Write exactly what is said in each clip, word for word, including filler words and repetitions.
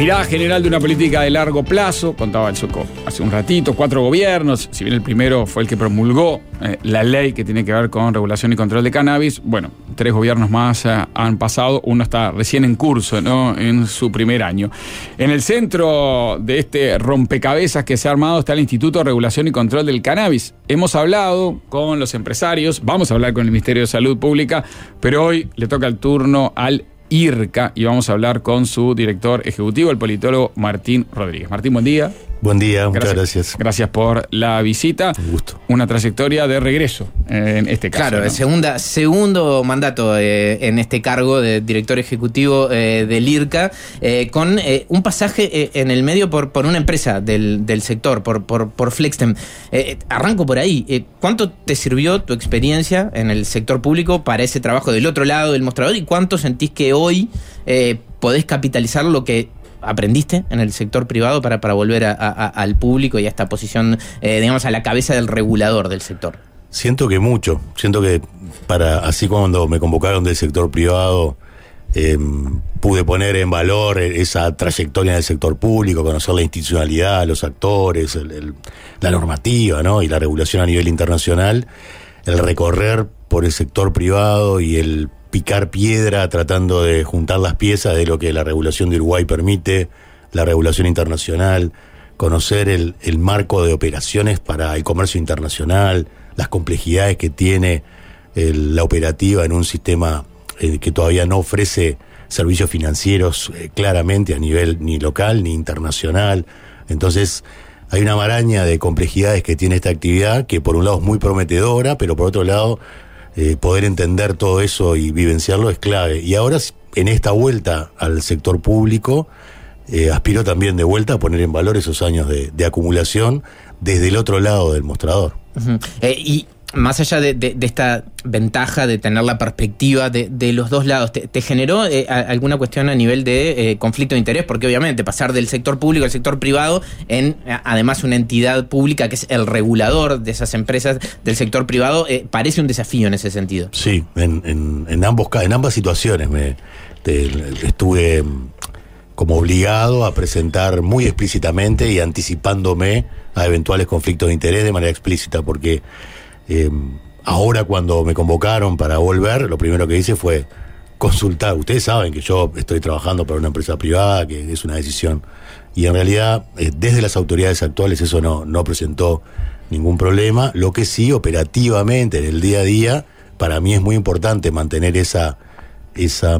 Mirada general de una política de largo plazo, contaba el Suco hace un ratito, cuatro gobiernos, si bien el primero fue el que promulgó eh, la ley que tiene que ver con regulación y control de cannabis, bueno, tres gobiernos más eh, han pasado, uno está recién en curso, ¿no?, en su primer año. En el centro de este rompecabezas que se ha armado está el Instituto de Regulación y Control del Cannabis. Hemos hablado con los empresarios, vamos a hablar con el Ministerio de Salud Pública, pero hoy le toca el turno al IRCA y vamos a hablar con su director ejecutivo, el politólogo Martín Rodríguez. Martín, buen día. Buen día, muchas gracias. gracias. Gracias por la visita. Un gusto. Una trayectoria de regreso eh, en este caso. Claro, ¿no? segunda, segundo mandato eh, en este cargo de director ejecutivo eh, del IRCA, eh, con eh, un pasaje eh, en el medio por, por una empresa del, del sector, por, por, por Flextem. Eh, arranco por ahí. Eh, ¿Cuánto te sirvió tu experiencia en el sector público para ese trabajo del otro lado del mostrador? ¿Y cuánto sentís que hoy eh, podés capitalizar lo que aprendiste en el sector privado para, para volver a, a, al público y a esta posición, eh, digamos, a la cabeza del regulador del sector? Siento que mucho, siento que para así cuando me convocaron del sector privado, eh, pude poner en valor esa trayectoria en el sector público, conocer la institucionalidad, los actores, el, el, la normativa, ¿no?, y la regulación a nivel internacional, el recorrer por el sector privado y el picar piedra tratando de juntar las piezas de lo que la regulación de Uruguay permite, la regulación internacional, conocer el, el marco de operaciones para el comercio internacional, las complejidades que tiene el, la operativa en un sistema eh, que todavía no ofrece servicios financieros eh, claramente a nivel ni local ni internacional. Entonces hay una maraña de complejidades que tiene esta actividad que por un lado es muy prometedora, pero por otro lado Eh, poder entender todo eso y vivenciarlo es clave. Y ahora, en esta vuelta al sector público, eh, aspiro también de vuelta a poner en valor esos años de, de acumulación desde el otro lado del mostrador. Uh-huh. Eh, y más allá de, de, de esta ventaja de tener la perspectiva de, de los dos lados, ¿te, te generó eh, alguna cuestión a nivel de eh, conflicto de interés? Porque obviamente pasar del sector público al sector privado en, además, una entidad pública que es el regulador de esas empresas del sector privado, eh, parece un desafío en ese sentido. Sí, en, en, en, ambos, en ambas situaciones me te, estuve como obligado a presentar muy explícitamente y anticipándome a eventuales conflictos de interés de manera explícita, porque Eh, ahora cuando me convocaron para volver, lo primero que hice fue consultar. Ustedes saben que yo estoy trabajando para una empresa privada, que es una decisión, y en realidad eh, desde las autoridades actuales eso no, no presentó ningún problema. Lo que sí, operativamente, en el día a día, para mí es muy importante mantener esa, esa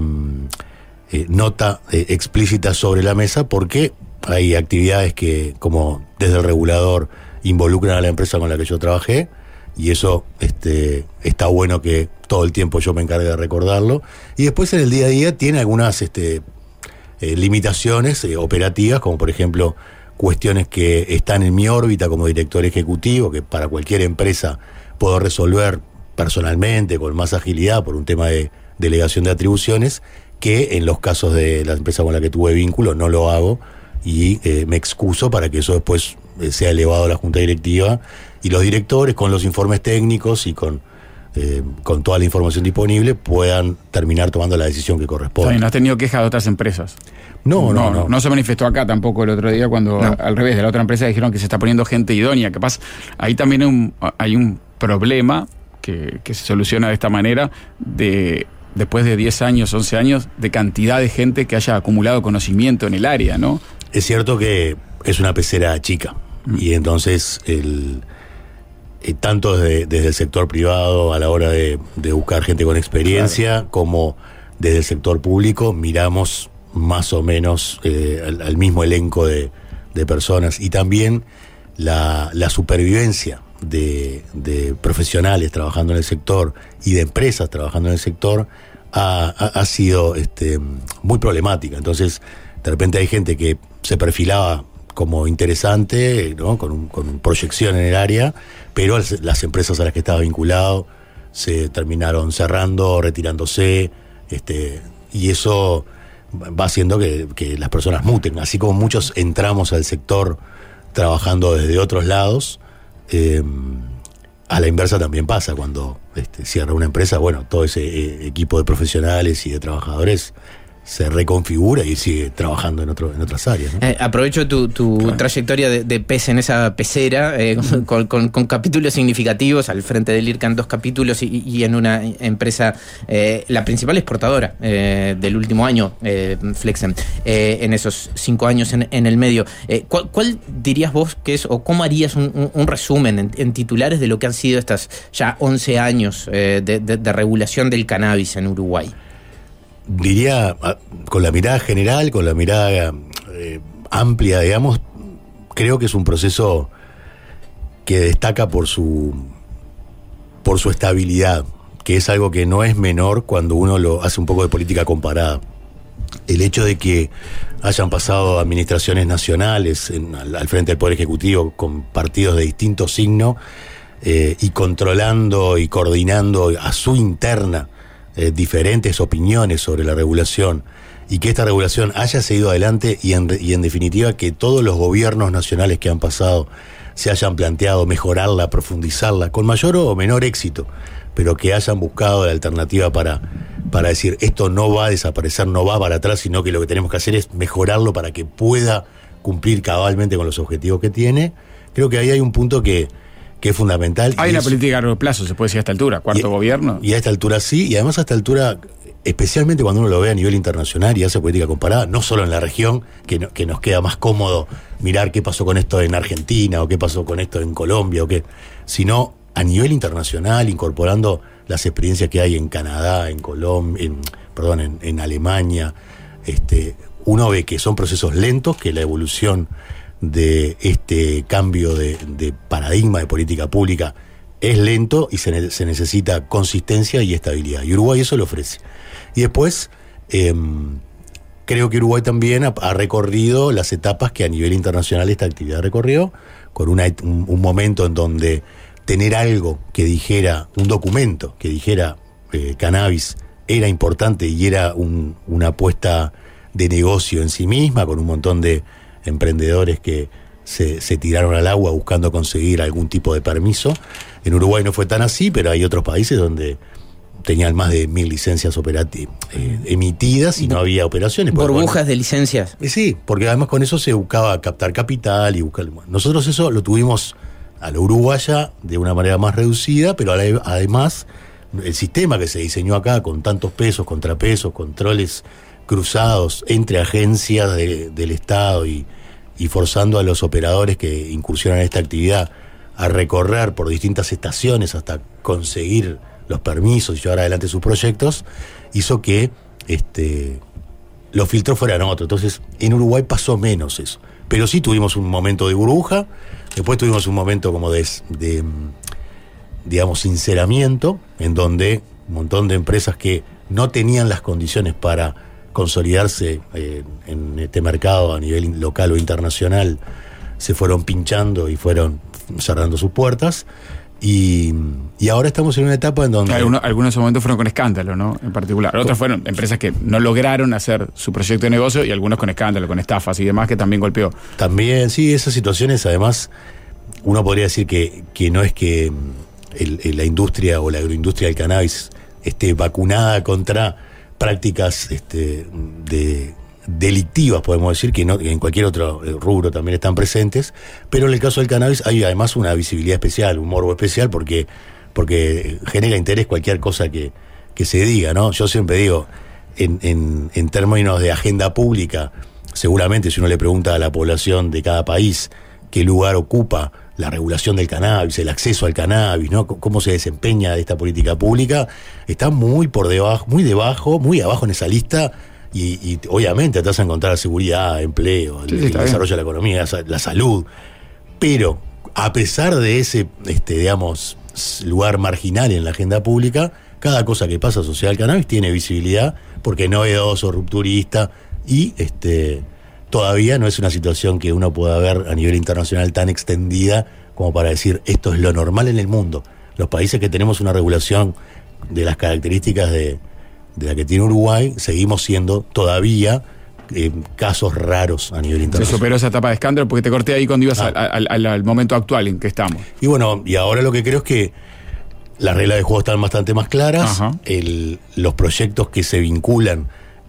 eh, nota eh, explícita sobre la mesa, porque hay actividades que, como desde el regulador, involucran a la empresa con la que yo trabajé. Y eso este, está bueno que todo el tiempo yo me encargue de recordarlo. Y después en el día a día tiene algunas este, eh, limitaciones eh, operativas, como por ejemplo cuestiones que están en mi órbita como director ejecutivo, que para cualquier empresa puedo resolver personalmente con más agilidad por un tema de delegación de atribuciones, que en los casos de la empresa con la que tuve vínculo no lo hago, y eh, me excuso para que eso después eh, sea elevado a la junta directiva y los directores, con los informes técnicos y con, eh, con toda la información disponible, puedan terminar tomando la decisión que corresponde. ¿No has tenido quejas de otras empresas? No, no, no. No, no se manifestó acá tampoco el otro día cuando, no. al revés, de la otra empresa dijeron que se está poniendo gente idónea. Capaz, ahí también hay un, hay un problema que, que se soluciona de esta manera, de después de diez años, once años, de cantidad de gente que haya acumulado conocimiento en el área, ¿no? Es cierto que es una pecera chica, mm. y entonces el... Eh, tanto desde, desde el sector privado a la hora de, de buscar gente con experiencia, claro, como desde el sector público, miramos más o menos eh, al, al mismo elenco de, de personas, y también la, la supervivencia de, de profesionales trabajando en el sector y de empresas trabajando en el sector ha, ha, ha sido este, muy problemática. Entonces, de repente hay gente que se perfilaba como interesante, ¿no?, con, un, con proyección en el área, pero las empresas a las que estaba vinculado se terminaron cerrando, retirándose, este, y eso va haciendo que, que las personas muten. Así como muchos entramos al sector trabajando desde otros lados, eh, a la inversa también pasa. Cuando este, cierra una empresa, bueno, todo ese eh, equipo de profesionales y de trabajadores se reconfigura y sigue trabajando en otro en otras áreas, ¿no? Eh, aprovecho tu, tu claro. trayectoria de, de pez en esa pecera, eh, con, con, con capítulos significativos, al frente del IRCA en dos capítulos y, y en una empresa, eh, la principal exportadora eh, del último año, eh, Flexem, eh, en esos cinco años en, en el medio. Eh, ¿cuál, ¿Cuál dirías vos que es, o cómo harías un, un, un resumen en, en titulares de lo que han sido estas ya once años eh, de, de, de regulación del cannabis en Uruguay? Diría, con la mirada general, con la mirada eh, amplia, digamos, creo que es un proceso que destaca por su por su estabilidad, que es algo que no es menor cuando uno lo hace un poco de política comparada. El hecho de que hayan pasado administraciones nacionales en, al, al frente del Poder Ejecutivo con partidos de distinto signo eh, y controlando y coordinando a su interna Eh, diferentes opiniones sobre la regulación, y que esta regulación haya seguido adelante y en, y en definitiva que todos los gobiernos nacionales que han pasado se hayan planteado mejorarla, profundizarla, con mayor o menor éxito, pero que hayan buscado la alternativa para, para decir esto no va a desaparecer, no va para atrás, sino que lo que tenemos que hacer es mejorarlo para que pueda cumplir cabalmente con los objetivos que tiene. Creo que ahí hay un punto que que es fundamental. Hay una es, política a largo plazo, se puede decir a esta altura, cuarto y, gobierno. Y a esta altura sí, y además a esta altura, especialmente cuando uno lo ve a nivel internacional y hace política comparada, no solo en la región, que, no, que nos queda más cómodo mirar qué pasó con esto en Argentina o qué pasó con esto en Colombia, o qué, sino a nivel internacional, incorporando las experiencias que hay en Canadá, en Colombia, en, perdón, en, en Alemania. Este, uno ve que son procesos lentos, que la evolución de este cambio de, de paradigma de política pública es lento y se, ne- se necesita consistencia y estabilidad. Y Uruguay eso lo ofrece. Y después, eh, creo que Uruguay también ha, ha recorrido las etapas que a nivel internacional esta actividad recorrió, con una, un, un momento en donde tener algo que dijera, un documento que dijera eh, cannabis era importante y era un, una apuesta de negocio en sí misma, con un montón de emprendedores que se, se tiraron al agua buscando conseguir algún tipo de permiso. En Uruguay no fue tan así, pero hay otros países donde tenían más de mil licencias operati- eh, emitidas y no había operaciones. Burbujas bueno, de licencias. Eh, sí, porque además con eso se buscaba captar capital y buscar... Nosotros eso lo tuvimos a la uruguaya de una manera más reducida, pero además el sistema que se diseñó acá con tantos pesos, contrapesos, controles cruzados entre agencias de, del Estado y, y forzando a los operadores que incursionan en esta actividad a recorrer por distintas estaciones hasta conseguir los permisos y llevar adelante sus proyectos, hizo que este, los filtros fueran otros. Entonces, en Uruguay pasó menos eso. Pero sí tuvimos un momento de burbuja, después tuvimos un momento como de, de digamos, sinceramiento, en donde un montón de empresas que no tenían las condiciones para consolidarse eh, en este mercado a nivel local o internacional se fueron pinchando y fueron cerrando sus puertas, y, y ahora estamos en una etapa en donde... Algunos, algunos de esos momentos fueron con escándalo, ¿no? En particular. Otros fueron empresas que no lograron hacer su proyecto de negocio, y algunos con escándalo, con estafas y demás, que también golpeó. También, sí, esas situaciones, además, uno podría decir que, que no es que el, el, la industria o la agroindustria del cannabis esté vacunada contra prácticas este, de delictivas, podemos decir, que no, en cualquier otro rubro también están presentes, pero en el caso del cannabis hay además una visibilidad especial, un morbo especial, porque, porque genera interés cualquier cosa que, que se diga, ¿no? Yo siempre digo, en, en, en términos de agenda pública, seguramente si uno le pregunta a la población de cada país qué lugar ocupa la regulación del cannabis, el acceso al cannabis, ¿no? C- cómo se desempeña esta política pública, está muy por debajo, muy debajo, muy abajo en esa lista, y, y obviamente te vas a encontrar seguridad, empleo, sí, el, el desarrollo de la economía, la, la salud, pero a pesar de ese, este, digamos, lugar marginal en la agenda pública, cada cosa que pasa asociada al cannabis tiene visibilidad, porque es novedoso, rupturista, y este todavía no es una situación que uno pueda ver a nivel internacional tan extendida como para decir esto es lo normal en el mundo. Los países que tenemos una regulación de las características de, de la que tiene Uruguay, seguimos siendo todavía eh, casos raros a nivel internacional. Se superó esa etapa de escándalo, porque te corté ahí cuando ibas ah. al, al, al momento actual en que estamos. Y bueno, y ahora lo que creo es que las reglas de juego están bastante más claras, el, los proyectos que se vinculan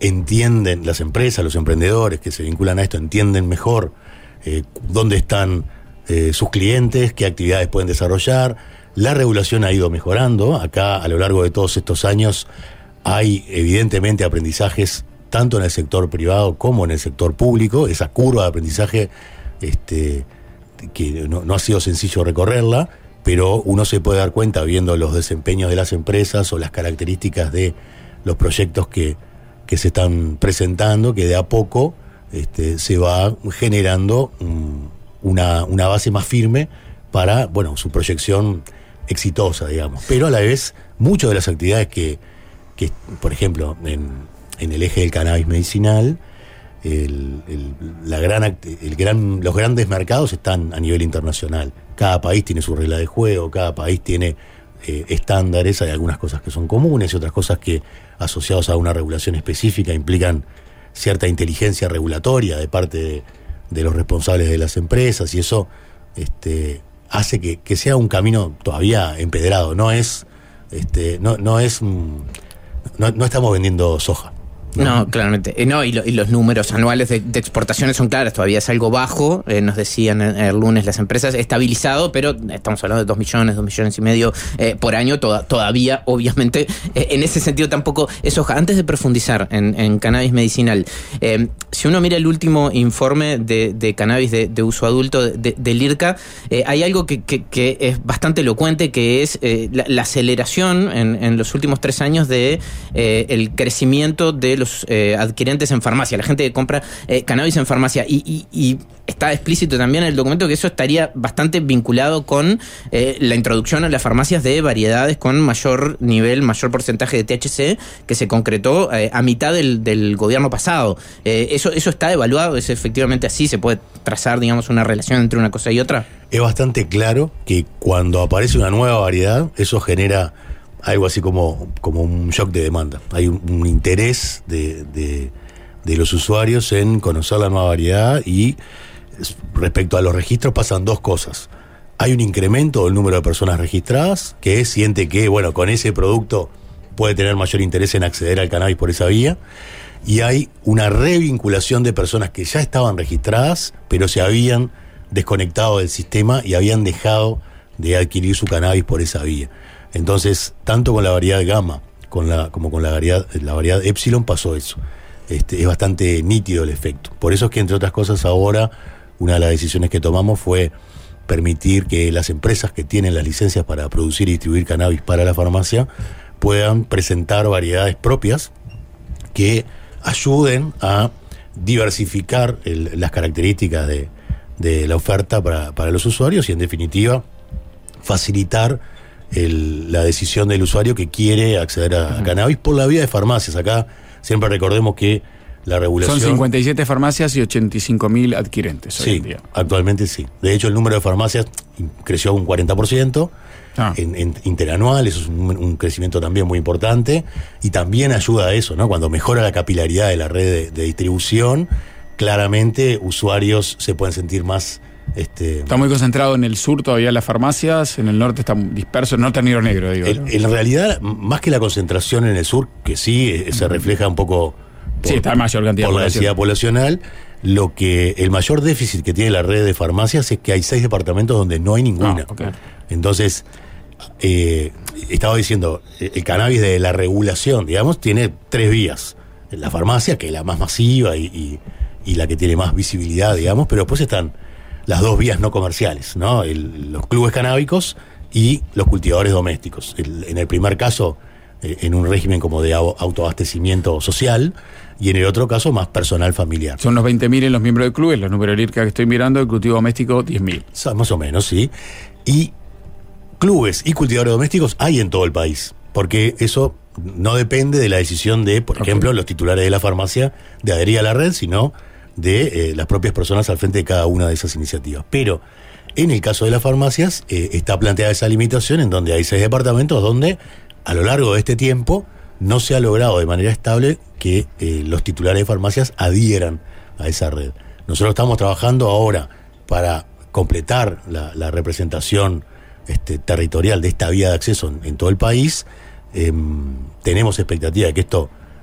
entienden, las empresas, los emprendedores que se vinculan a esto, entienden mejor eh, dónde están eh, sus clientes, qué actividades pueden desarrollar. La regulación ha ido mejorando. Acá, a lo largo de todos estos años, hay evidentemente aprendizajes tanto en el sector privado como en el sector público. Esa curva de aprendizaje este, que no, no ha sido sencillo recorrerla, pero uno se puede dar cuenta viendo los desempeños de las empresas o las características de los proyectos que, que se están presentando, que de a poco este, se va generando um, una, una base más firme para, bueno, su proyección exitosa, digamos. Pero a la vez, muchas de las actividades que, que por ejemplo, en, en el eje del cannabis medicinal, el, el, la gran, el gran, los grandes mercados están a nivel internacional. Cada país tiene su regla de juego, cada país tiene eh, estándares, hay algunas cosas que son comunes y otras cosas que, asociados a una regulación específica, implican cierta inteligencia regulatoria de parte de, de los responsables de las empresas, y eso este, hace que, que sea un camino todavía empedrado. No es, este, no, no es, no, no estamos vendiendo soja. No, no, claramente. Eh, no, y, lo, y los números anuales de, de exportaciones son claros, todavía es algo bajo, eh, nos decían el, el lunes las empresas, estabilizado, pero estamos hablando de dos millones, dos millones y medio eh, por año, toda, todavía, obviamente, eh, en ese sentido tampoco es hoja. Antes de profundizar en, en cannabis medicinal, eh, si uno mira el último informe de, de cannabis de, de uso adulto de, de, del IRCA, eh, hay algo que, que, que es bastante elocuente, que es eh, la, la aceleración en, en los últimos tres años de eh, el crecimiento de los Los, eh, adquirentes en farmacia, la gente que compra eh, cannabis en farmacia, y, y, y está explícito también en el documento que eso estaría bastante vinculado con eh, la introducción a las farmacias de variedades con mayor nivel, mayor porcentaje de T H C, que se concretó eh, a mitad del, del gobierno pasado. Eh, eso, eso está evaluado, es efectivamente así, se puede trazar, digamos, una relación entre una cosa y otra. Es bastante claro que cuando aparece una nueva variedad, eso genera algo así como, como un shock de demanda. Hay un, un interés de, de, de los usuarios en conocer la nueva variedad, y respecto a los registros pasan dos cosas. Hay un incremento del número de personas registradas que siente que, bueno, con ese producto puede tener mayor interés en acceder al cannabis por esa vía, y hay una revinculación de personas que ya estaban registradas pero se habían desconectado del sistema y habían dejado de adquirir su cannabis por esa vía. Entonces, tanto con la variedad gamma con la, como con la variedad, la variedad epsilon pasó eso. Este, es bastante nítido el efecto. Por eso es que, entre otras cosas, ahora una de las decisiones que tomamos fue permitir que las empresas que tienen las licencias para producir y distribuir cannabis para la farmacia puedan presentar variedades propias que ayuden a diversificar el, las características de, de la oferta para, para los usuarios, y, en definitiva, facilitar El, la decisión del usuario que quiere acceder a, a cannabis por la vía de farmacias. Acá siempre recordemos que la regulación... Son cincuenta y siete farmacias y ochenta y cinco mil adquirentes hoy sí, en día. Actualmente sí. De hecho, el número de farmacias creció un cuarenta por ciento ah. en, en interanual. Eso es un, un crecimiento también muy importante, y también ayuda a eso, ¿no? Cuando mejora la capilaridad de la red de, de distribución, claramente usuarios se pueden sentir más... Este, está muy concentrado en el sur todavía las farmacias, en el norte está disperso, el norte es negro negro, digo. El, en realidad, más que la concentración en el sur, que sí eh, se refleja un poco por, sí, está mayor cantidad por de la densidad poblacional, lo que el mayor déficit que tiene la red de farmacias es que hay seis departamentos donde no hay ninguna. Ah, okay. Entonces, eh, estaba diciendo, el cannabis de la regulación, digamos, tiene tres vías. La farmacia, que es la más masiva y, y, y la que tiene más visibilidad, digamos, pero después están las dos vías no comerciales, ¿no? El, los clubes canábicos y los cultivadores domésticos. El, en el primer caso, eh, en un régimen como de autoabastecimiento social, y en el otro caso, más personal familiar. Son los veinte mil en los miembros del club, los números del IRCA que estoy mirando, el cultivo doméstico diez mil. Más o menos, sí. Y clubes y cultivadores domésticos hay en todo el país, porque eso no depende de la decisión de, por okay. ejemplo, los titulares de la farmacia de adherir a la red, sino de eh, las propias personas al frente de cada una de esas iniciativas. Pero en el caso de las farmacias eh, está planteada esa limitación, en donde hay seis departamentos donde a lo largo de este tiempo no se ha logrado de manera estable que eh, los titulares de farmacias adhieran a esa red. Nosotros estamos trabajando ahora para completar la, la representación este, territorial de esta vía de acceso en, en todo el país. Eh, tenemos expectativa de que esto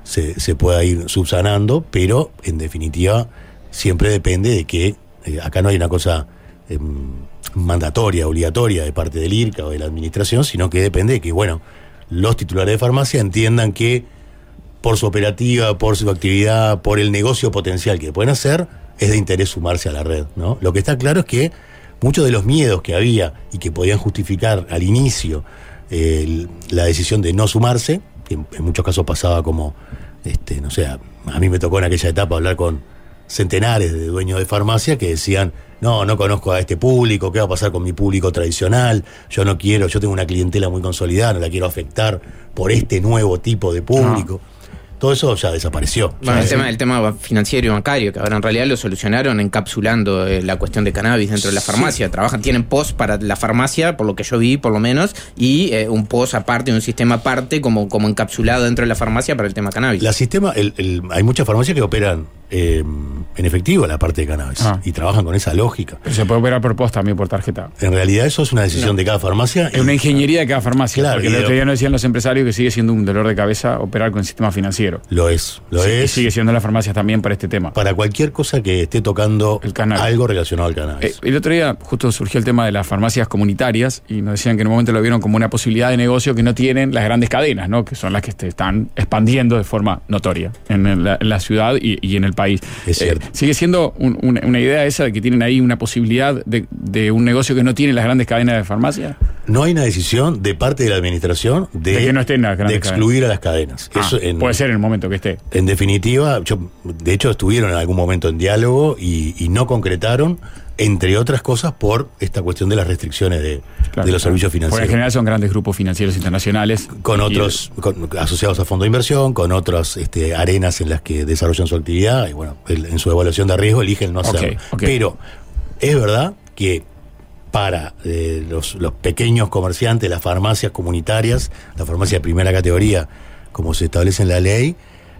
se, se pueda ir subsanando, pero en definitiva siempre depende de que eh, acá no hay una cosa eh, mandatoria, obligatoria de parte del IRCA o de la administración, sino que depende de que, bueno, los titulares de farmacia entiendan que por su operativa, por su actividad, por el negocio potencial que pueden hacer, es de interés sumarse a la red, ¿no? Lo que está claro es que muchos de los miedos que había y que podían justificar al inicio eh, la decisión de no sumarse, que en, en muchos casos pasaba como, este, no sé, a, a mí me tocó en aquella etapa hablar con centenares de dueños de farmacia que decían, no, no conozco a este público, ¿qué va a pasar con mi público tradicional? Yo no quiero, yo tengo una clientela muy consolidada, no la quiero afectar por este nuevo tipo de público. No. Todo eso ya desapareció. Bueno, ya el, tema, el tema financiero y bancario, que ahora en realidad lo solucionaron encapsulando eh, la cuestión de cannabis dentro de la farmacia. Sí. Trabajan, tienen post para la farmacia, por lo que yo vi, por lo menos, y eh, un post aparte, un sistema aparte, como, como encapsulado dentro de la farmacia para el tema cannabis. La sistema, el, el, hay muchas farmacias que operan eh, en efectivo la parte de cannabis ah. y trabajan con esa lógica. Pero se puede operar por post también, por tarjeta. En realidad eso es una decisión no. de cada farmacia. Es una ingeniería de cada farmacia. Claro, porque el otro día nos decían los empresarios que sigue siendo un dolor de cabeza operar con el sistema financiero. Lo es, lo sí, es. Y sigue siendo las farmacias también para este tema. Para cualquier cosa que esté tocando algo relacionado al cannabis. Eh, el otro día justo surgió el tema de las farmacias comunitarias y nos decían que en un momento lo vieron como una posibilidad de negocio que no tienen las grandes cadenas, ¿no? Que son las que se están expandiendo de forma notoria en la, en la ciudad y, y en el país. Es cierto. Eh, sigue siendo un, una, una idea esa de que tienen ahí una posibilidad de, de un negocio que no tienen las grandes cadenas de farmacia. No hay una decisión de parte de la administración de, de que no estén las grandes de excluir cadenas. a las cadenas. Ah, Eso en, puede ser en el momento que esté. En definitiva, yo, de hecho estuvieron en algún momento en diálogo y, y no concretaron, entre otras cosas, por esta cuestión de las restricciones de, claro, de los claro. servicios financieros. Porque en general son grandes grupos financieros internacionales. Con otros, y, con, asociados a fondos de inversión, con otras este, arenas en las que desarrollan su actividad, y bueno, el, en su evaluación de riesgo eligen no hacerlo. Okay, okay. Pero es verdad que para eh, los, los pequeños comerciantes, las farmacias comunitarias, la farmacia de primera categoría, como se establece en la ley,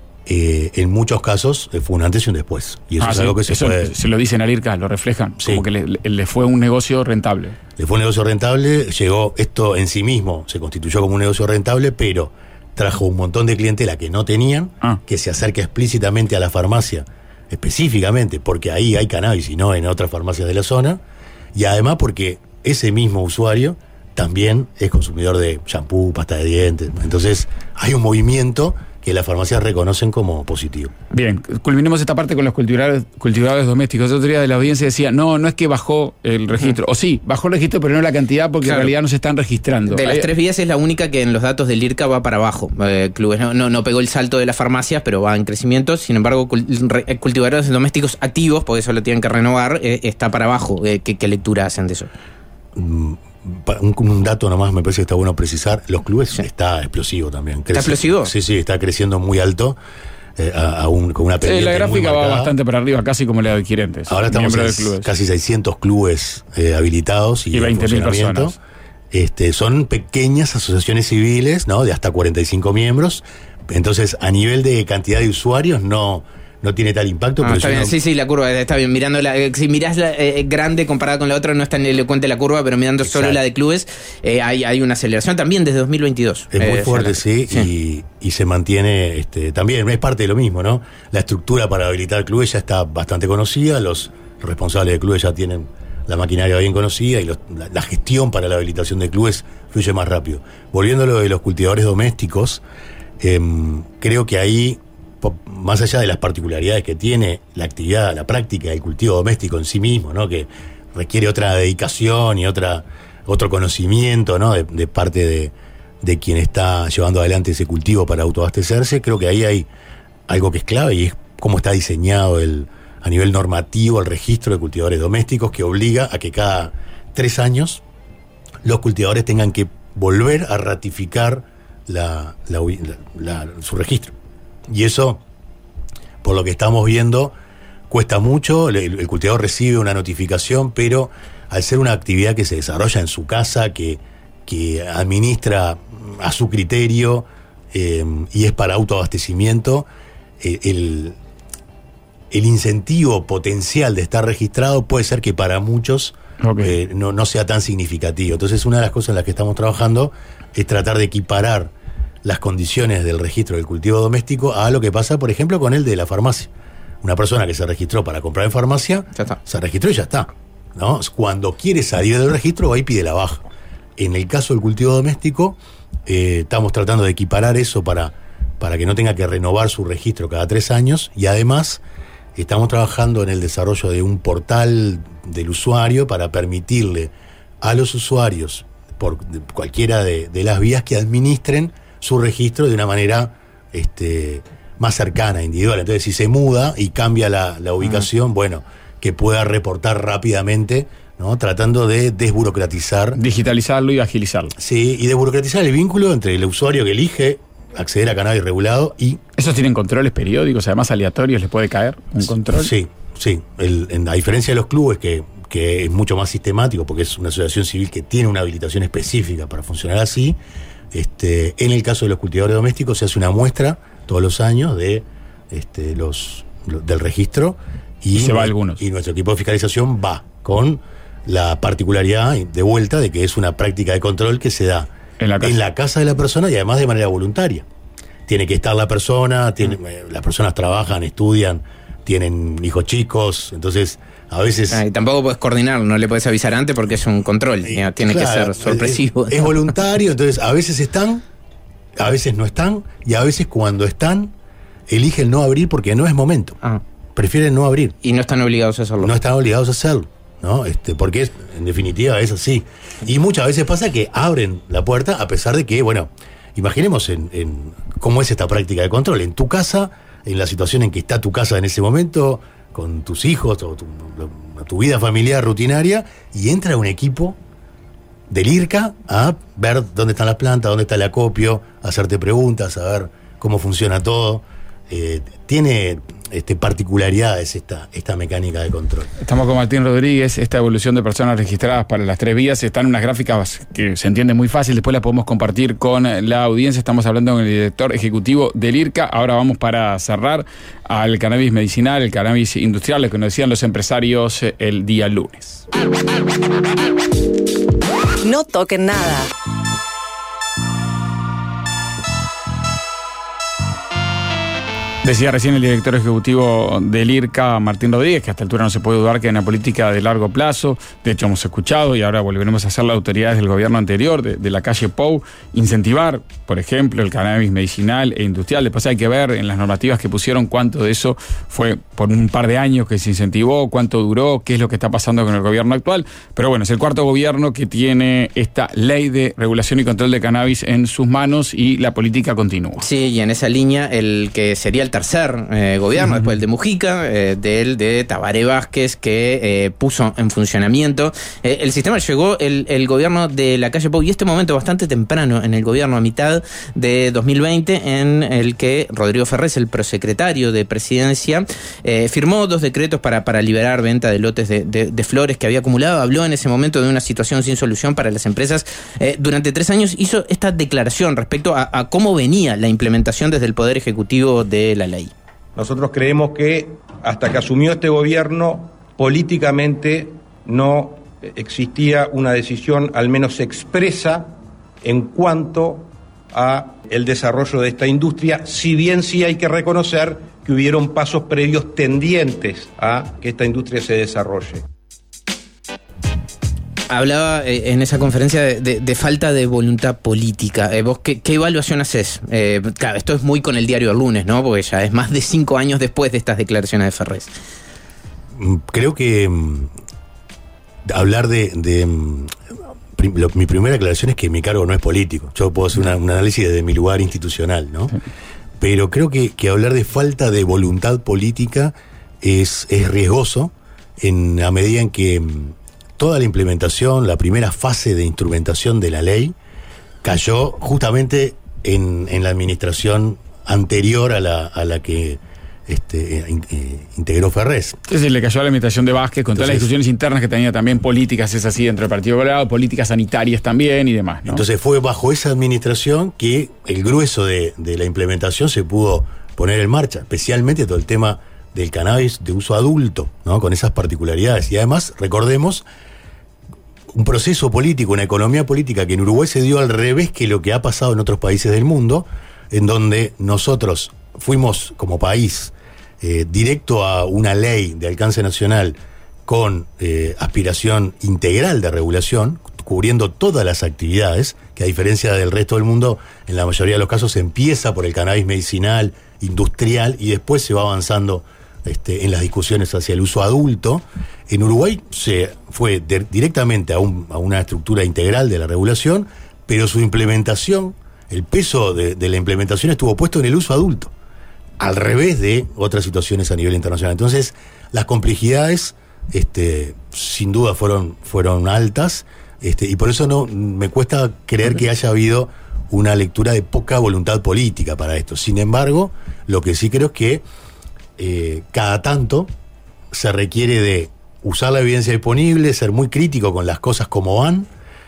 Eh, en muchos casos eh, fue un antes y un después. Y eso ah, es sí, algo que se eso puede... se lo dicen al IRCA, lo reflejan. Sí. Como que le, le, le fue un negocio rentable. Le fue un negocio rentable, llegó, esto en sí mismo se constituyó como un negocio rentable, pero trajo un montón de clientela que no tenían, ah. que se acerca explícitamente a la farmacia, específicamente porque ahí hay cannabis y no en otras farmacias de la zona, y además porque ese mismo usuario también es consumidor de shampoo, pasta de dientes. Entonces hay un movimiento que las farmacias reconocen como positivo. Bien, culminemos esta parte con los cultivadores, cultivadores domésticos. El otro día de la audiencia decía, no, no es que bajó el registro, uh-huh. o sí, bajó el registro, pero no la cantidad, porque claro. en realidad no se están registrando. De las Hay... tres vías es la única que en los datos del IRCA va para abajo. Eh, clubes no, no, no pegó el salto de las farmacias, pero va en crecimiento. Sin embargo, cul- re- cultivadores domésticos activos, porque eso lo tienen que renovar, eh, está para abajo. Eh, ¿qué, ¿Qué lectura hacen de eso? Mm. Un, un dato nomás me parece que está bueno precisar, los clubes sí. está explosivo también. Crece, ¿Está explosivo? Sí, sí, está creciendo muy alto, eh, a, a un, con una pendiente sí, la gráfica muy va bastante para arriba, casi como la de adquirentes. Ahora estamos en casi seiscientos clubes eh, habilitados y, y veinte mil personas. Este, son pequeñas asociaciones civiles, ¿no? De hasta cuarenta y cinco miembros. Entonces, a nivel de cantidad de usuarios, no... no tiene tal impacto. Ah, pero está bien, no... sí, sí, la curva está bien. Mirando la, si mirás la eh, grande comparada con la otra, no es tan elocuente la curva, pero mirando Exacto. solo la de clubes, eh, hay, hay una aceleración también desde dos mil veintidós. Es muy eh, fuerte, la... sí, sí. Y, y se mantiene, este, también es parte de lo mismo, ¿no? La estructura para habilitar clubes ya está bastante conocida, los responsables de clubes ya tienen la maquinaria bien conocida y los, la, la gestión para la habilitación de clubes fluye más rápido. Volviendo a lo de los cultivadores domésticos, eh, creo que ahí, más allá de las particularidades que tiene la actividad, la práctica del cultivo doméstico en sí mismo, ¿no? Que requiere otra dedicación y otra otro conocimiento, ¿no? de, de parte de, de quien está llevando adelante ese cultivo para autoabastecerse, creo que ahí hay algo que es clave y es cómo está diseñado el, a nivel normativo el registro de cultivadores domésticos, que obliga a que cada tres años los cultivadores tengan que volver a ratificar la, la, la, la, su registro. Y eso, por lo que estamos viendo, cuesta mucho. El, el cultivador recibe una notificación, pero al ser una actividad que se desarrolla en su casa, que, que administra a su criterio eh, y es para autoabastecimiento, eh, el, el incentivo potencial de estar registrado puede ser que para muchos okay. eh, no, no sea tan significativo. Entonces, una de las cosas en las que estamos trabajando es tratar de equiparar las condiciones del registro del cultivo doméstico a lo que pasa, por ejemplo, con el de la farmacia. Una persona que se registró para comprar en farmacia, ya está. se registró y ya está, ¿no? Cuando quiere salir del registro, va y pide la baja. En el caso del cultivo doméstico, eh, estamos tratando de equiparar eso para, para que no tenga que renovar su registro cada tres años, y además estamos trabajando en el desarrollo de un portal del usuario para permitirle a los usuarios, por cualquiera de, de las vías, que administren su registro de una manera este, más cercana, individual. Entonces, si se muda y cambia la, la ubicación, uh-huh. bueno, que pueda reportar rápidamente, ¿no? Tratando de desburocratizar. Digitalizarlo y agilizarlo. Sí, y desburocratizar el vínculo entre el usuario que elige acceder a cannabis regulado y... ¿Esos tienen controles periódicos, además aleatorios, les puede caer un control? Sí, sí. El, en, a diferencia de los clubes, que, que es mucho más sistemático, porque es una asociación civil que tiene una habilitación específica para funcionar así, este, en el caso de los cultivadores domésticos se hace una muestra todos los años de este, los, los del registro, y, y se va algunos. Y nuestro equipo de fiscalización va con la particularidad de vuelta de que es una práctica de control que se da en la casa, en la casa de la persona, y además de manera voluntaria. Tiene que estar la persona, tiene, mm. eh, las personas trabajan, estudian, tienen hijos chicos, entonces a veces... Ah, y tampoco puedes coordinar, no le puedes avisar antes porque es un control, eh, tiene claro, que ser sorpresivo. Es, es voluntario, entonces a veces están, a veces no están, y a veces cuando están, eligen no abrir porque no es momento. Ah. Prefieren no abrir. Y no están obligados a hacerlo. No están obligados a hacerlo, ¿no? Este, porque es, en definitiva es así. Y muchas veces pasa que abren la puerta a pesar de que, bueno, imaginemos en, en cómo es esta práctica de control. En tu casa, en la situación en que está tu casa en ese momento, con tus hijos, o tu, tu vida familiar rutinaria, y entra un equipo del IRCA a ver dónde están las plantas, dónde está el acopio, a hacerte preguntas, a ver cómo funciona todo. Eh, tiene este, particularidades esta, esta mecánica de control. Estamos con Martín Rodríguez. Esta evolución de personas registradas para las tres vías están en unas gráficas que se entiende muy fácil, después las podemos compartir con la audiencia. Estamos hablando con el director ejecutivo del IRCA. Ahora vamos para cerrar al cannabis medicinal, el cannabis industrial, lo que nos decían los empresarios el día lunes. No toquen nada. Decía recién el director ejecutivo del IRCA, Martín Rodríguez, que a esta altura no se puede dudar que hay una política de largo plazo. De hecho, hemos escuchado, y ahora volveremos a hacer las autoridades del gobierno anterior, de, de la calle Pou, incentivar, por ejemplo, el cannabis medicinal e industrial. Después hay que ver en las normativas que pusieron cuánto de eso fue por un par de años que se incentivó, cuánto duró, qué es lo que está pasando con el gobierno actual. Pero bueno, es el cuarto gobierno que tiene esta ley de regulación y control de cannabis en sus manos, y la política continúa. Sí, y en esa línea, el que sería el tercer eh, gobierno, uh-huh. después el de Mujica, eh, del de Tabaré Vázquez, que eh, puso en funcionamiento eh, el sistema. Llegó el, el gobierno de la calle Pou, y este momento bastante temprano en el gobierno, a mitad de dos mil veinte, en el que Rodrigo Ferrés, el prosecretario de Presidencia, eh, firmó dos decretos para, para liberar venta de lotes de, de, de flores que había acumulado. Habló en ese momento de una situación sin solución para las empresas. Eh, durante tres años hizo esta declaración respecto a, a cómo venía la implementación desde el Poder Ejecutivo de la ley. Nosotros creemos que hasta que asumió este gobierno, políticamente no existía una decisión al menos expresa en cuanto a el desarrollo de esta industria, si bien sí hay que reconocer que hubieron pasos previos tendientes a que esta industria se desarrolle. Hablaba eh, en esa conferencia de, de, de falta de voluntad política. Eh, ¿Vos qué, qué evaluación haces? Eh, claro, esto es muy con el diario del lunes, ¿no? Porque ya es más de cinco años después de estas declaraciones de Ferrés. Creo que um, hablar de... de um, prim, lo, mi primera aclaración es que mi cargo no es político. Yo puedo hacer una, un análisis desde mi lugar institucional, ¿no? Sí. Pero creo que, que hablar de falta de voluntad política es, es riesgoso en la medida en que... Um, toda la implementación, la primera fase de instrumentación de la ley, cayó justamente en, en la administración anterior a la, a la que este, eh, integró Ferrés. Entonces le cayó a la administración de Vázquez con Entonces, todas las discusiones internas que tenía también, políticas, es así, dentro del Partido Colorado, políticas sanitarias también y demás, ¿no? Entonces fue bajo esa administración que el grueso de, de la implementación se pudo poner en marcha, especialmente todo el tema del cannabis de uso adulto, ¿no? Con esas particularidades. Y además, recordemos, un proceso político, una economía política que en Uruguay se dio al revés que lo que ha pasado en otros países del mundo, en donde nosotros fuimos como país eh, directo a una ley de alcance nacional con eh, aspiración integral de regulación, cubriendo todas las actividades, que a diferencia del resto del mundo, en la mayoría de los casos se empieza por el cannabis medicinal, industrial, y después se va avanzando este, en las discusiones hacia el uso adulto. En Uruguay se fue de, directamente a, un, a una estructura integral de la regulación, pero su implementación, el peso de, de la implementación estuvo puesto en el uso adulto, al revés de otras situaciones a nivel internacional. Entonces, las complejidades este, sin duda fueron, fueron altas, este, y por eso no me cuesta creer que haya habido una lectura de poca voluntad política para esto. Sin embargo, lo que sí creo es que eh, cada tanto se requiere de usar la evidencia disponible, ser muy crítico con las cosas como van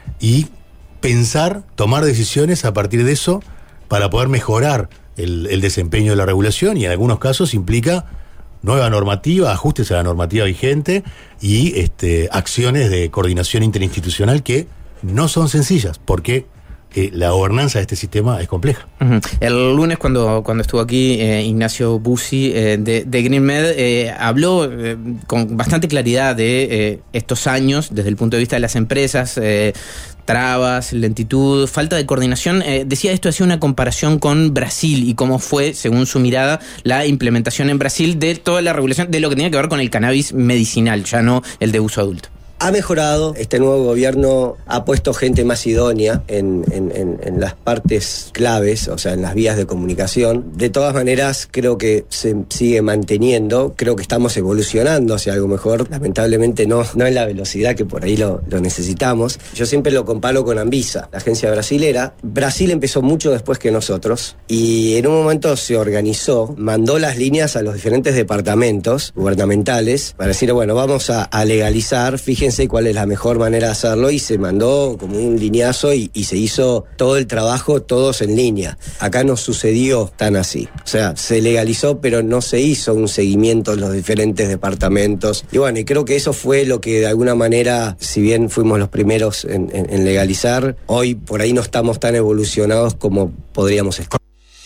y pensar, tomar decisiones a partir de eso para poder mejorar el, el desempeño de la regulación, y en algunos casos implica nueva normativa, ajustes a la normativa vigente y este, acciones de coordinación interinstitucional que no son sencillas, porque eh, la gobernanza de este sistema es compleja. Uh-huh. El lunes cuando, cuando estuvo aquí eh, Ignacio Bussi eh, de, de GreenMed eh, habló eh, con bastante claridad de eh, estos años desde el punto de vista de las empresas, eh, trabas, lentitud, falta de coordinación. Eh, decía esto, hacía una comparación con Brasil y cómo fue, según su mirada, la implementación en Brasil de toda la regulación de lo que tenía que ver con el cannabis medicinal, ya no el de uso adulto. Ha mejorado, este nuevo gobierno ha puesto gente más idónea en, en, en, en las partes claves, o sea, en las vías de comunicación. De todas maneras, creo que se sigue manteniendo, creo que estamos evolucionando hacia algo mejor, lamentablemente no, no en la velocidad que por ahí lo, lo necesitamos. Yo siempre lo comparo con Anvisa, la agencia brasilera. Brasil empezó mucho después que nosotros y en un momento se organizó, mandó las líneas a los diferentes departamentos gubernamentales para decir, bueno, vamos a, a legalizar, fíjense cuál es la mejor manera de hacerlo, y se mandó como un lineazo y, y se hizo todo el trabajo todos en línea. Acá no sucedió tan así, o sea, se legalizó pero no se hizo un seguimiento en los diferentes departamentos, y bueno, y creo que eso fue lo que de alguna manera, si bien fuimos los primeros en, en, en legalizar, hoy por ahí no estamos tan evolucionados como podríamos estar.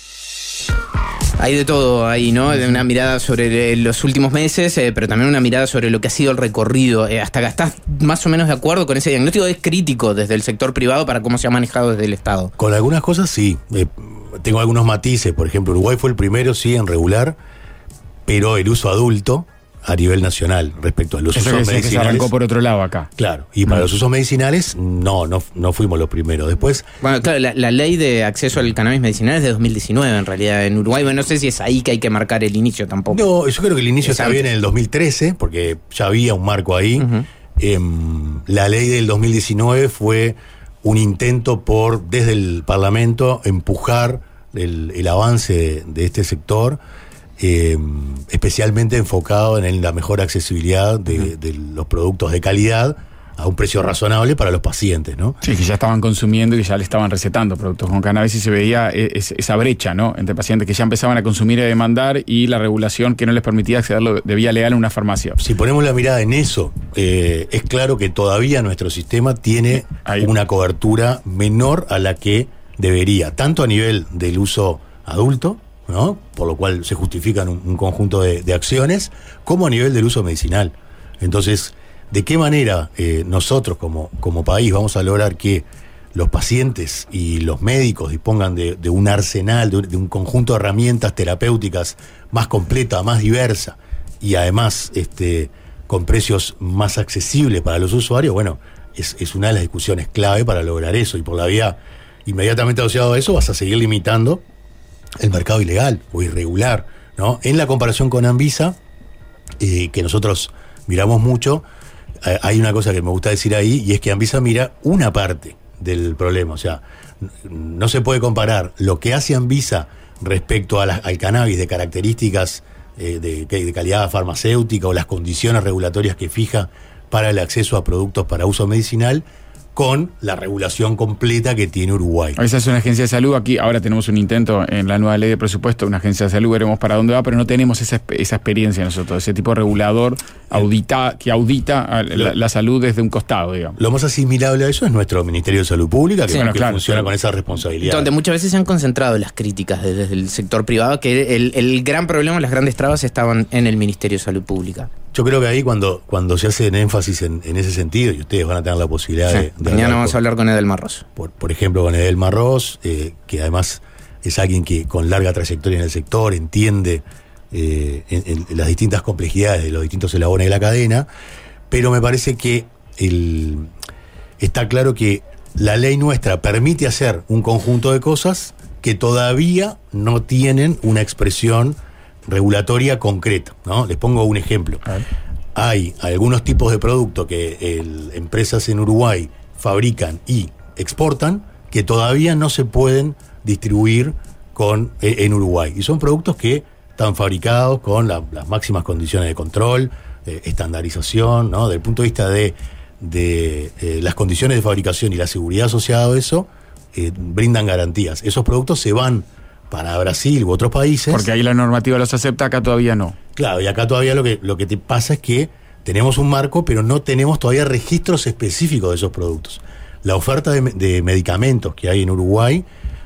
Hay de todo ahí, ¿no? De una mirada sobre los últimos meses, eh, pero también una mirada sobre lo que ha sido el recorrido. Eh, hasta acá, ¿estás más o menos de acuerdo con ese diagnóstico? ¿Es crítico desde el sector privado para cómo se ha manejado desde el Estado? Con algunas cosas sí. Eh, tengo algunos matices. Por ejemplo, Uruguay fue el primero, sí, en regular, pero el uso adulto a nivel nacional respecto a los Eso usos que medicinales. Que se arrancó por otro lado acá. Claro, y para mm. los usos medicinales, no, no, no fuimos los primeros. Después. Bueno, claro, la, la ley de acceso al cannabis medicinal es de dos mil diecinueve, en realidad, en Uruguay. Bueno, no sé si es ahí que hay que marcar el inicio tampoco. No, yo creo que el inicio es está bien en el dos mil trece, porque ya había un marco ahí. Uh-huh. Eh, la ley del dos mil diecinueve fue un intento por, desde el Parlamento, empujar el, el avance de, de este sector. Eh, especialmente enfocado en la mejor accesibilidad de, de los productos de calidad a un precio razonable para los pacientes, ¿no? Sí, que ya estaban consumiendo y que ya le estaban recetando productos con cannabis, y se veía es, esa brecha, ¿no?, entre pacientes que ya empezaban a consumir y a demandar, y la regulación que no les permitía accederlo de vía legal a una farmacia. Si ponemos la mirada en eso, eh, es claro que todavía nuestro sistema tiene Ahí. una cobertura menor a la que debería, tanto a nivel del uso adulto, ¿no?, por lo cual se justifican un, un conjunto de, de acciones, como a nivel del uso medicinal. Entonces, ¿de qué manera eh, nosotros como, como país vamos a lograr que los pacientes y los médicos dispongan de, de un arsenal, de un, de un conjunto de herramientas terapéuticas más completa, más diversa, y además este, con precios más accesibles para los usuarios? Bueno, es, es una de las discusiones clave para lograr eso, y por la vía inmediatamente asociado a eso vas a seguir limitando el mercado ilegal o irregular, ¿no? En la comparación con Anvisa, eh, que nosotros miramos mucho, eh, hay una cosa que me gusta decir ahí, y es que Anvisa mira una parte del problema. O sea, no se puede comparar lo que hace Anvisa respecto a la, al cannabis de características eh, de, de calidad farmacéutica o las condiciones regulatorias que fija para el acceso a productos para uso medicinal, con la regulación completa que tiene Uruguay. Esa es una agencia de salud. Aquí ahora tenemos un intento en la nueva ley de presupuesto, una agencia de salud, veremos para dónde va, pero no tenemos esa, esa experiencia nosotros, ese tipo de regulador audita, que audita la, la salud desde un costado, digamos. Lo más asimilable a eso es nuestro Ministerio de Salud Pública, que, Sí, bueno, no, que claro, funciona claro. con esa responsabilidad. Donde muchas veces se han concentrado las críticas desde el sector privado, que el, el gran problema, las grandes trabas estaban en el Ministerio de Salud Pública. Yo creo que ahí cuando, cuando se hace énfasis en, en ese sentido, y ustedes van a tener la posibilidad Sí, de, de mañana hablar vamos con- a hablar con Edelma Ross. Por, por ejemplo, con Edelma Ross, eh, que además es alguien que con larga trayectoria en el sector entiende eh, en, en las distintas complejidades de los distintos eslabones de la cadena, pero me parece que el, está claro que la ley nuestra permite hacer un conjunto de cosas que todavía no tienen una expresión regulatoria concreta, ¿no? Les pongo un ejemplo. Hay algunos tipos de productos que el, empresas en Uruguay fabrican y exportan que todavía no se pueden distribuir con, eh, en Uruguay. Y son productos que están fabricados con la, las máximas condiciones de control, eh, estandarización, ¿no? Desde el punto de vista de, de eh, las condiciones de fabricación y la seguridad asociada a eso, eh, brindan garantías. Esos productos se van para Brasil u otros países. Porque ahí la normativa los acepta, acá todavía no. Claro, y acá todavía lo que, lo que te pasa es que tenemos un marco, pero no tenemos todavía registros específicos de esos productos. La oferta de, de medicamentos que hay en Uruguay,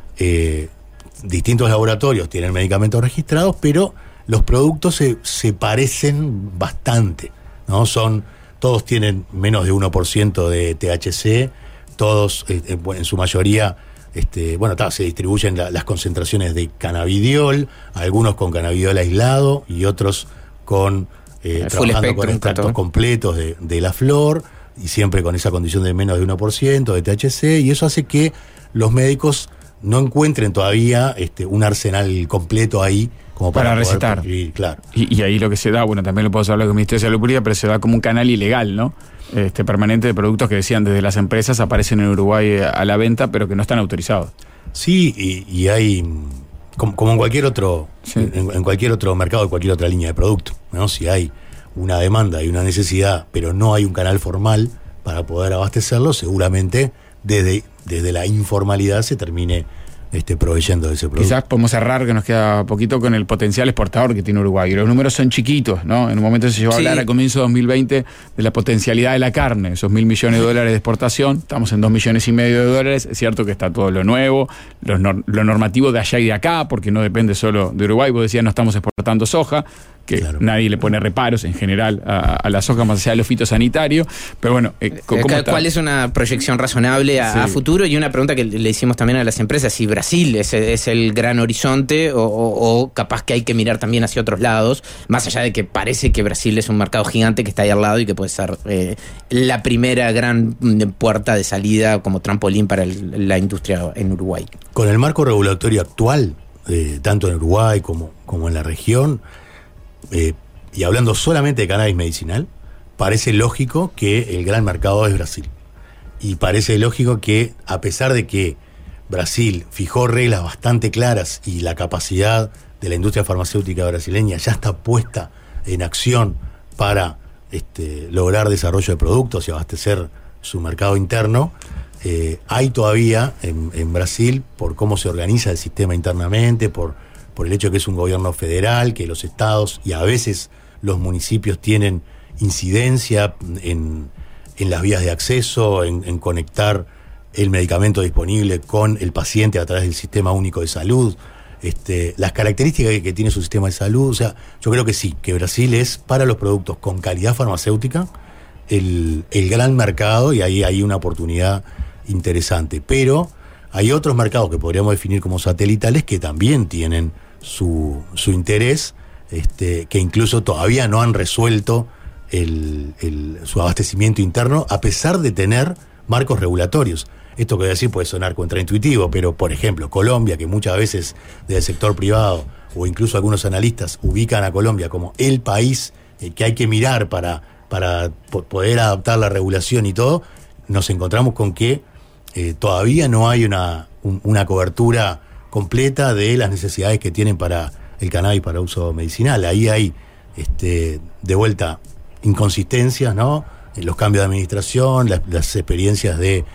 eh, distintos laboratorios tienen medicamentos registrados, pero los productos se, se parecen bastante, ¿no? Son, todos tienen menos de uno por ciento de T H C, todos, eh, en su mayoría... Este, bueno, ta, se distribuyen la, las concentraciones de cannabidiol, algunos con cannabidiol aislado y otros con eh, Full trabajando spectrum, con extractos todo. completos de, de la flor, y siempre con esa condición de menos de uno por ciento de T H C, y eso hace que los médicos no encuentren todavía este, un arsenal completo ahí como para, Para poder recetar. prescribir, claro. Y, y ahí lo que se da, bueno, también lo podemos hablar con el Ministerio de Salud Pública, pero se da como un canal ilegal, ¿no? Este permanente de productos que decían desde las empresas aparecen en Uruguay a la venta, pero que no están autorizados. Sí, y, y hay, como, como en cualquier otro, Sí. en, en cualquier otro mercado, en cualquier otra línea de producto, ¿no? Si hay una demanda y una necesidad, pero no hay un canal formal para poder abastecerlo, seguramente desde, desde la informalidad se termine este, proveyendo de ese producto. Quizás podemos cerrar, que nos queda poquito, con el potencial exportador que tiene Uruguay. Y los números son chiquitos, ¿no? En un momento se llegó a Sí. hablar al comienzo de dos mil veinte de la potencialidad de la carne, esos mil millones de dólares de exportación. Estamos en dos millones y medio de dólares. Es cierto que está todo lo nuevo, lo, nor- lo normativo de allá y de acá, porque no depende solo de Uruguay. Vos decías, no estamos exportando soja, que Claro. nadie le pone reparos en general a, a la soja más allá de lo fitosanitario. Pero bueno, eh, ¿cómo Eh, está? ¿Cuál es una proyección razonable a, Sí. a futuro? Y una pregunta que le hicimos también a las empresas, si Brasil es, es el gran horizonte o, o- o capaz que hay que mirar también hacia otros lados, más allá de que parece que Brasil es un mercado gigante que está ahí al lado y que puede ser eh, la primera gran mm, puerta de salida como trampolín para el- la industria en Uruguay. Con el marco regulatorio actual, eh, tanto en Uruguay como, como en la región, eh, y hablando solamente de cannabis medicinal, parece lógico que el gran mercado es Brasil. Y parece lógico que, a pesar de que Brasil fijó reglas bastante claras y la capacidad de la industria farmacéutica brasileña ya está puesta en acción para este, lograr desarrollo de productos y abastecer su mercado interno, eh, hay todavía en, en Brasil, por cómo se organiza el sistema internamente, por, por el hecho de que es un gobierno federal, que los estados y a veces los municipios tienen incidencia en, en las vías de acceso, en, en conectar el medicamento disponible con el paciente a través del sistema único de salud, este, las características que, que tiene su sistema de salud. O sea, yo creo que sí, que Brasil es para los productos con calidad farmacéutica el, el gran mercado, y ahí hay una oportunidad interesante. Pero hay otros mercados que podríamos definir como satelitales que también tienen su, su interés, este, que incluso todavía no han resuelto el, el, su abastecimiento interno, a pesar de tener marcos regulatorios. Esto que voy a decir puede sonar contraintuitivo, pero por ejemplo, Colombia, que muchas veces del sector privado o incluso algunos analistas ubican a Colombia como el país eh, que hay que mirar para, para po- poder adaptar la regulación y todo, nos encontramos con que eh, todavía no hay una, un- una cobertura completa de las necesidades que tienen para el cannabis para uso medicinal. Ahí hay, este, de vuelta, inconsistencias, ¿no? Los cambios de administración, las, las experiencias de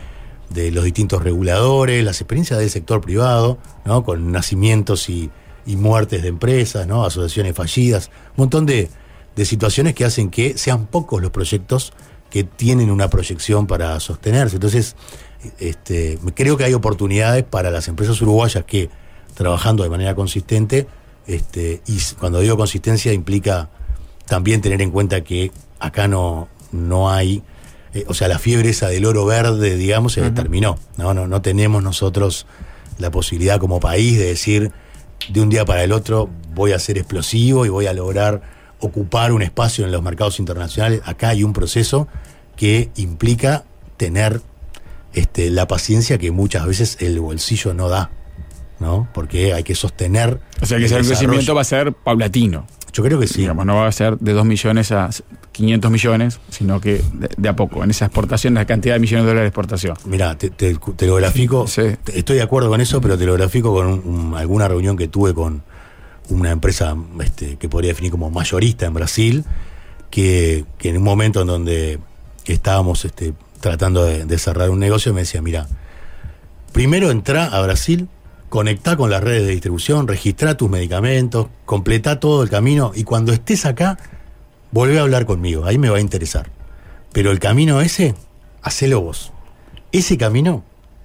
de los distintos reguladores, las experiencias del sector privado, ¿no? Con nacimientos y, y muertes de empresas, ¿no? Asociaciones fallidas, un montón de, de situaciones que hacen que sean pocos los proyectos que tienen una proyección para sostenerse. Entonces, este, creo que hay oportunidades para las empresas uruguayas que, trabajando de manera consistente, este, y cuando digo consistencia implica también tener en cuenta que acá no, no hay, eh, o sea, la fiebre esa del oro verde, digamos, se uh-huh. terminó. No, no, no tenemos nosotros la posibilidad como país de decir de un día para el otro voy a ser explosivo y voy a lograr ocupar un espacio en los mercados internacionales. Acá hay un proceso que implica tener este, la paciencia que muchas veces el bolsillo no da, ¿no? Porque hay que sostener. O sea que el, el crecimiento va a ser paulatino. Yo creo que sí. Digamos, no va a ser de dos millones a quinientos millones, sino que de, de a poco, en esa exportación, la cantidad de millones de dólares de exportación. Mirá, te, te, te lo grafico, sí. Estoy de acuerdo con eso, pero te lo grafico con un, un, alguna reunión que tuve con una empresa este, que podría definir como mayorista en Brasil, que, que en un momento en donde estábamos este, tratando de, de cerrar un negocio, me decía, mira, primero entrá a Brasil, conectá con las redes de distribución, registrá tus medicamentos, completá todo el camino y cuando estés acá, volvé a hablar conmigo, ahí me va a interesar. Pero el camino ese, hacelo vos. Ese camino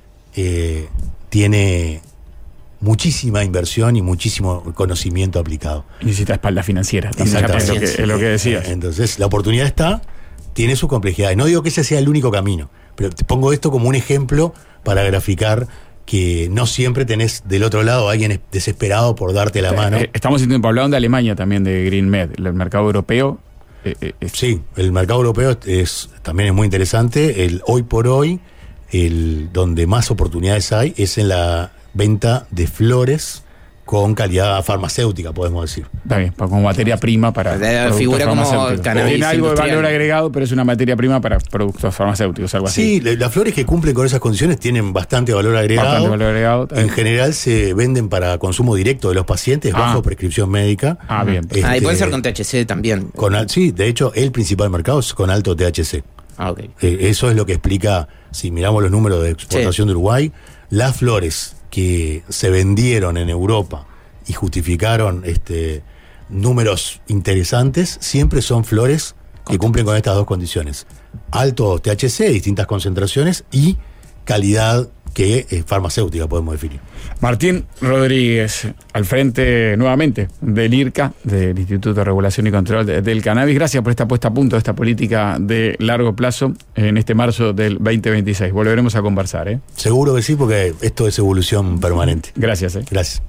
eh, tiene muchísima inversión y muchísimo conocimiento aplicado. Y necesita espalda financiera, también es lo que, es lo que decías. Entonces, la oportunidad está, tiene sus complejidades. No digo que ese sea el único camino, pero te pongo esto como un ejemplo para graficar que no siempre tenés del otro lado a alguien desesperado por darte la mano. Estamos hablando de Alemania también, de GreenMed, el mercado europeo. Eh, eh, sí, el mercado europeo es, también es muy interesante. El, hoy por hoy, el, donde más oportunidades hay es en la venta de flores con calidad farmacéutica, podemos decir. Está bien, como materia prima para la figura como cannabis. Tiene algo de valor agregado, pero es una materia prima para productos farmacéuticos, algo así. Sí, las flores que cumplen con esas condiciones tienen bastante valor agregado. Bastante valor agregado. En general se venden para consumo directo de los pacientes, ah. bajo prescripción médica. Ah, bien. Este, ah, y pueden ser con T H C también. Con, sí, de hecho, el principal mercado es con alto T H C. Ah, ok. Eh, eso es lo que explica, si miramos los números de exportación sí. de Uruguay, las flores que se vendieron en Europa y justificaron este, números interesantes, siempre son flores que cumplen con estas dos condiciones. Alto T H C, distintas concentraciones y calidad que es farmacéutica, podemos definir. Martín Rodríguez, al frente nuevamente del I R C A, del Instituto de Regulación y Control de, del Cannabis. Gracias por esta puesta a punto de esta política de largo plazo en este marzo del veinte veintiséis. Volveremos a conversar, ¿eh? Seguro que sí, porque esto es evolución permanente. Gracias, ¿eh? Gracias.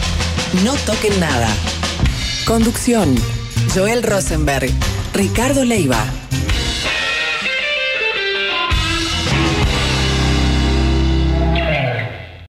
No toquen nada. Conducción: Joel Rosenberg, Ricardo Leiva.